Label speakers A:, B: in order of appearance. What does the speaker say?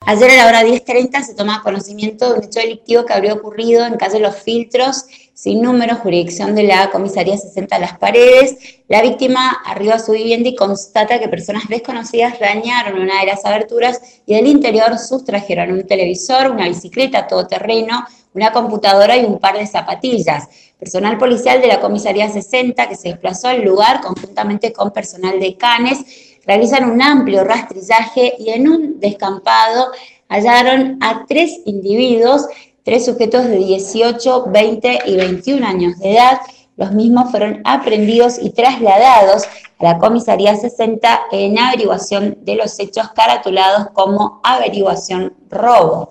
A: Ayer a la hora 10:30 se toma conocimiento de un hecho delictivo que habría ocurrido en calle Los Filtros, sin número, jurisdicción de la comisaría 60 Las Paredes. La víctima arriba a su vivienda y constata que personas desconocidas dañaron una de las aberturas y del interior sustrajeron un televisor, una bicicleta todoterreno, una computadora y un par de zapatillas. Personal policial de la comisaría 60 que se desplazó al lugar conjuntamente con personal de Canes realizan un amplio rastrillaje y en un descampado hallaron a 3 individuos, 3 sujetos de 18, 20 y 21 años de edad. Los mismos fueron aprehendidos y trasladados a la comisaría 60 en averiguación de los hechos caratulados como averiguación robo.